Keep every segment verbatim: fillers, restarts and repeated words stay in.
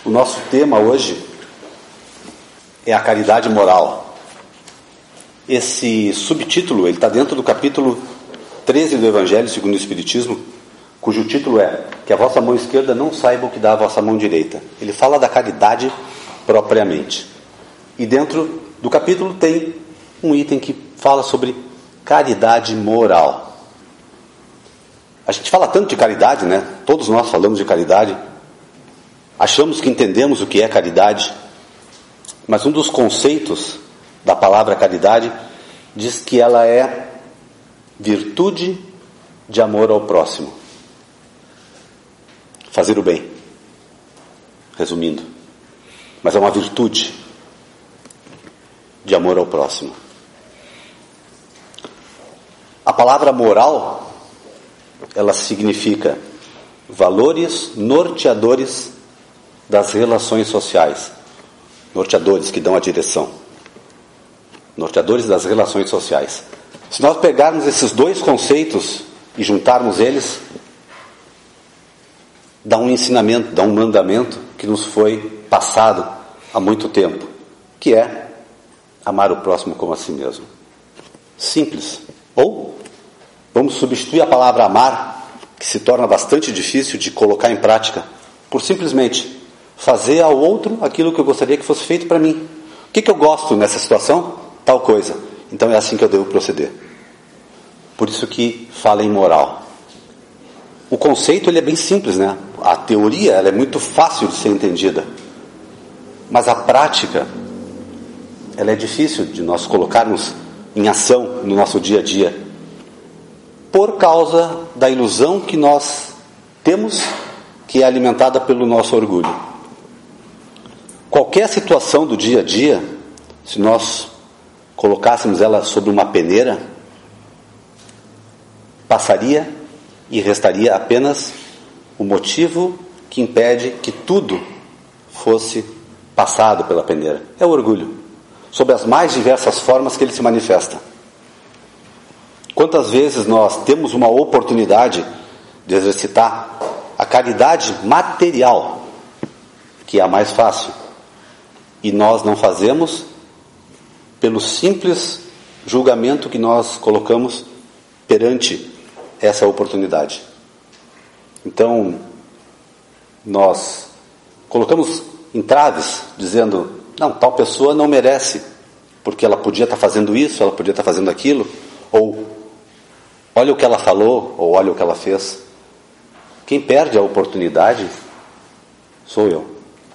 O nosso tema hoje é a caridade moral. Esse subtítulo, ele está dentro do capítulo treze do Evangelho segundo o Espiritismo, cujo título é que a vossa mão esquerda não saiba o que dá a vossa mão direita. Ele fala da caridade propriamente. E dentro do capítulo tem um item que fala sobre caridade moral. A gente fala tanto de caridade, né? Todos nós falamos de caridade. Achamos que entendemos o que é caridade. Mas um dos conceitos da palavra caridade diz que ela é virtude de amor ao próximo. Fazer o bem. Resumindo. Mas é uma virtude de amor ao próximo. A palavra moral, ela significa valores norteadores das relações sociais. Norteadores que dão a direção. Norteadores das relações sociais. Se nós pegarmos esses dois conceitos e juntarmos eles, dá um ensinamento, dá um mandamento que nos foi passado há muito tempo, que é amar o próximo como a si mesmo. Simples. Ou vamos substituir a palavra amar, que se torna bastante difícil de colocar em prática, por simplesmente fazer ao outro aquilo que eu gostaria que fosse feito para mim. O que, que eu gosto nessa situação? Tal coisa. Então é assim que eu devo proceder. Por isso que fala em moral. O conceito ele é bem simples, né? A teoria ela é muito fácil de ser entendida. Mas a prática ela é difícil de nós colocarmos em ação no nosso dia a dia. Por causa da ilusão que nós temos, que é alimentada pelo nosso orgulho. Qualquer situação do dia a dia, se nós colocássemos ela sobre uma peneira, passaria e restaria apenas o motivo que impede que tudo fosse passado pela peneira. É o orgulho, sob as mais diversas formas que ele se manifesta. Quantas vezes nós temos uma oportunidade de exercitar a caridade material, que é a mais fácil, e nós não fazemos pelo simples julgamento que nós colocamos perante essa oportunidade. Então, nós colocamos entraves, dizendo, não, tal pessoa não merece, porque ela podia estar fazendo isso, ela podia estar fazendo aquilo, ou olha o que ela falou, ou olha o que ela fez. Quem perde a oportunidade sou eu.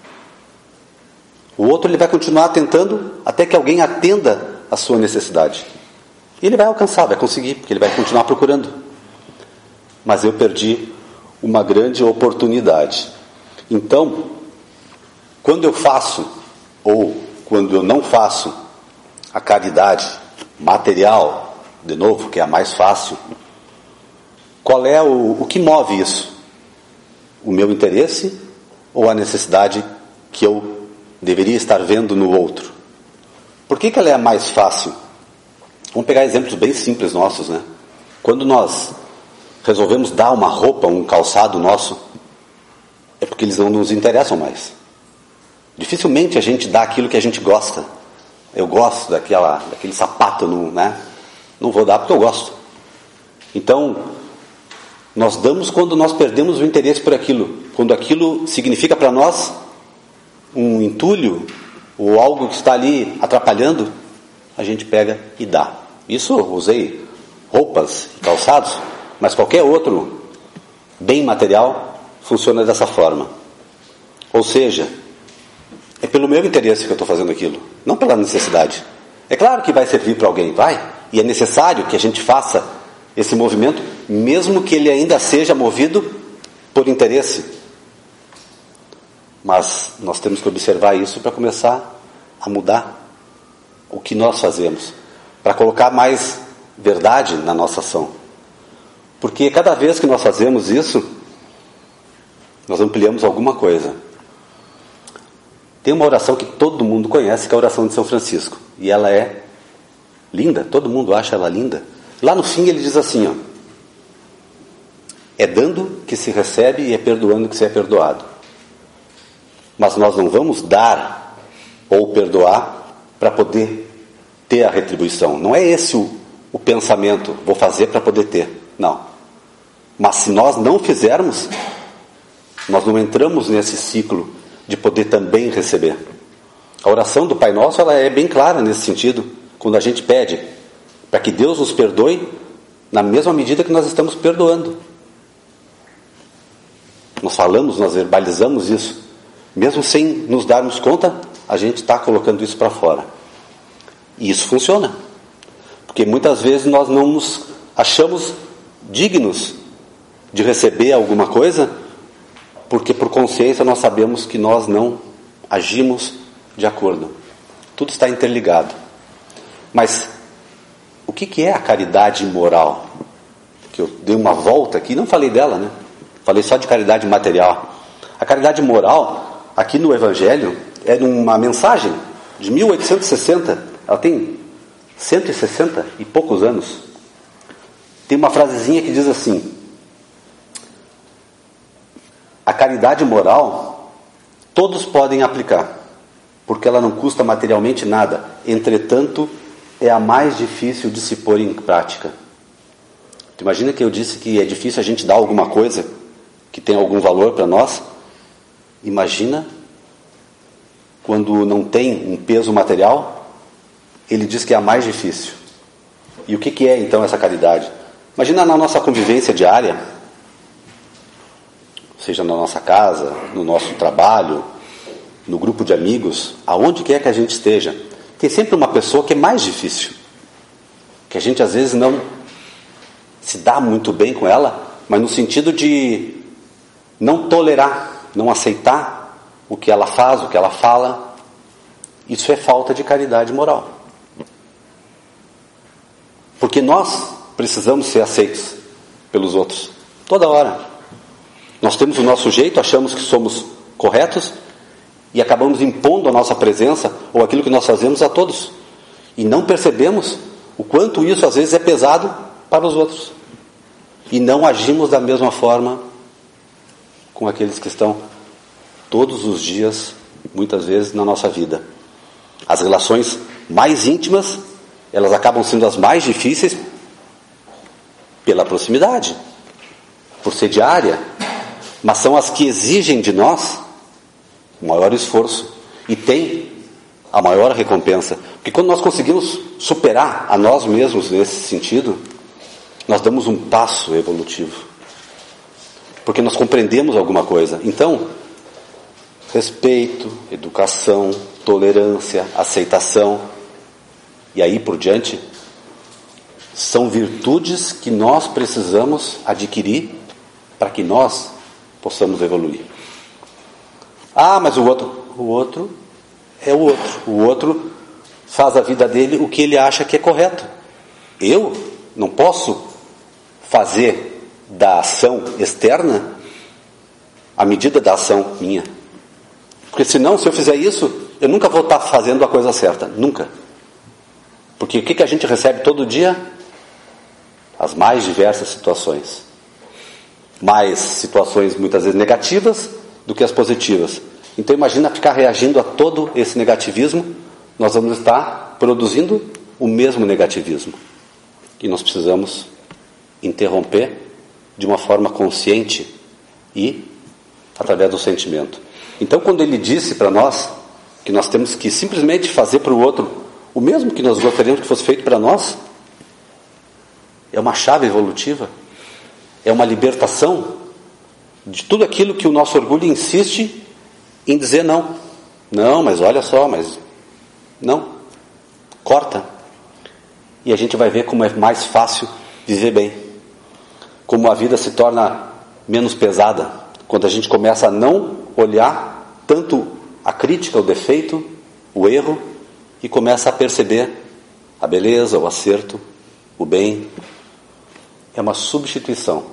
O outro ele vai continuar tentando até que alguém atenda a sua necessidade. E ele vai alcançar, vai conseguir, porque ele vai continuar procurando. Mas eu perdi uma grande oportunidade. Então, quando eu faço, ou quando eu não faço, a caridade material, de novo, que é a mais fácil, qual é o, o que move isso? O meu interesse ou a necessidade que eu deveria estar vendo no outro? Por que que ela é a mais fácil? Vamos pegar exemplos bem simples nossos, né? Quando nós resolvemos dar uma roupa, um calçado nosso, é porque eles não nos interessam mais. Dificilmente a gente dá aquilo que a gente gosta. Eu gosto daquela, daquele sapato, no, né? Não vou dar porque eu gosto. Então, nós damos quando nós perdemos o interesse por aquilo. Quando aquilo significa para nós um entulho ou algo que está ali atrapalhando, a gente pega e dá. Isso eu usei roupas e calçados, mas qualquer outro bem material funciona dessa forma. Ou seja, é pelo meu interesse que eu estou fazendo aquilo, não pela necessidade. É claro que vai servir para alguém, vai, e é necessário que a gente faça esse movimento, mesmo que ele ainda seja movido por interesse. Mas nós temos que observar isso para começar a mudar o que nós fazemos, para colocar mais verdade na nossa ação. Porque cada vez que nós fazemos isso, nós ampliamos alguma coisa. Tem uma oração que todo mundo conhece, que é a oração de São Francisco. E ela é linda, todo mundo acha ela linda. Lá no fim ele diz assim, ó, é dando que se recebe e é perdoando que se é perdoado. Mas nós não vamos dar ou perdoar para poder ter a retribuição. Não é esse o, o pensamento, vou fazer para poder ter. Não. Mas se nós não fizermos, nós não entramos nesse ciclo de poder também receber. A oração do Pai Nosso, ela é bem clara nesse sentido, quando a gente pede para que Deus nos perdoe na mesma medida que nós estamos perdoando. Nós falamos, nós verbalizamos isso. Mesmo sem nos darmos conta, a gente está colocando isso para fora. E isso funciona. Porque muitas vezes nós não nos achamos dignos de receber alguma coisa, porque por consciência nós sabemos que nós não agimos de acordo. Tudo está interligado. Mas o que, que é a caridade moral? Que eu dei uma volta aqui, não falei dela, né? Falei só de caridade material. A caridade moral, aqui no Evangelho, é uma mensagem de mil oitocentos e sessenta. Ela tem cento e sessenta e poucos anos. Tem uma frasezinha que diz assim: a caridade moral todos podem aplicar, porque ela não custa materialmente nada. Entretanto, é a mais difícil de se pôr em prática. Tu imagina que eu disse que é difícil a gente dar alguma coisa que tem algum valor para nós? Imagina quando não tem um peso material. Ele diz que é a mais difícil. E o que, que é então essa caridade? Imagina na nossa convivência diária, seja na nossa casa, no nosso trabalho, no grupo de amigos, aonde quer que a gente esteja, tem sempre uma pessoa que é mais difícil, que a gente às vezes não se dá muito bem com ela, mas no sentido de não tolerar, não aceitar o que ela faz, o que ela fala. Isso é falta de caridade moral. Porque nós precisamos ser aceitos pelos outros, toda hora. Nós temos o nosso jeito, achamos que somos corretos e acabamos impondo a nossa presença ou aquilo que nós fazemos a todos. E não percebemos o quanto isso às vezes é pesado para os outros. E não agimos da mesma forma com aqueles que estão todos os dias, muitas vezes, na nossa vida. As relações mais íntimas, elas acabam sendo as mais difíceis pela proximidade, por ser diária, mas são as que exigem de nós o maior esforço e tem a maior recompensa. Porque quando nós conseguimos superar a nós mesmos nesse sentido, nós damos um passo evolutivo. Porque nós compreendemos alguma coisa. Então, respeito, educação, tolerância, aceitação, e aí por diante, são virtudes que nós precisamos adquirir para que nós possamos evoluir. Ah, mas o outro, o outro é o outro. O outro faz a vida dele o que ele acha que é correto. Eu não posso fazer da ação externa a medida da ação minha. Porque senão, se eu fizer isso, eu nunca vou estar fazendo a coisa certa. Nunca. Porque o que, que a gente recebe todo dia? As mais diversas situações. Mais situações muitas vezes negativas do que as positivas. Então imagina ficar reagindo a todo esse negativismo. Nós vamos estar produzindo o mesmo negativismo. E nós precisamos interromper de uma forma consciente e através do sentimento. Então quando ele disse para nós que nós temos que simplesmente fazer para o outro o mesmo que nós gostaríamos que fosse feito para nós, é uma chave evolutiva, é uma libertação de tudo aquilo que o nosso orgulho insiste em dizer não. Não, mas olha só, mas não. Corta. E a gente vai ver como é mais fácil viver bem. Como a vida se torna menos pesada, quando a gente começa a não olhar tanto a crítica, o defeito, o erro, e começa a perceber a beleza, o acerto, o bem. É uma substituição.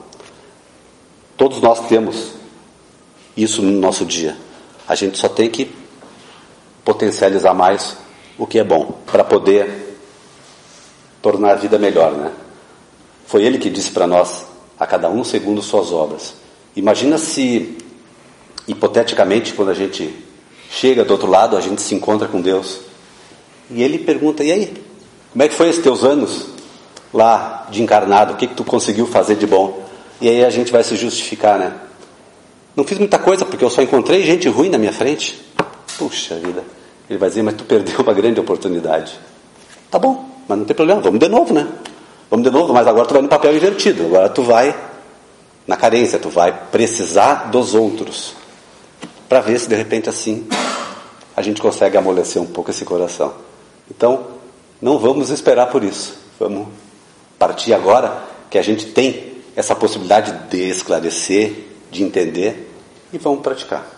Todos nós temos isso no nosso dia. A gente só tem que potencializar mais o que é bom, para poder tornar a vida melhor, né? Foi ele que disse para nós, a cada um segundo suas obras. Imagina se, hipoteticamente, quando a gente chega do outro lado, a gente se encontra com Deus. E Ele pergunta, e aí? Como é que foi esses teus anos lá de encarnado? O que que tu conseguiu fazer de bom? E aí a gente vai se justificar, né? Não fiz muita coisa, porque eu só encontrei gente ruim na minha frente. Puxa vida. Ele vai dizer, mas tu perdeu uma grande oportunidade. Tá bom, mas não tem problema, vamos de novo, né? Vamos de novo, mas agora tu vai no papel invertido. Agora tu vai na carência, tu vai precisar dos outros. Para ver se de repente assim a gente consegue amolecer um pouco esse coração. Então, não vamos esperar por isso. Vamos partir agora que a gente tem essa possibilidade de esclarecer, de entender, e vamos praticar.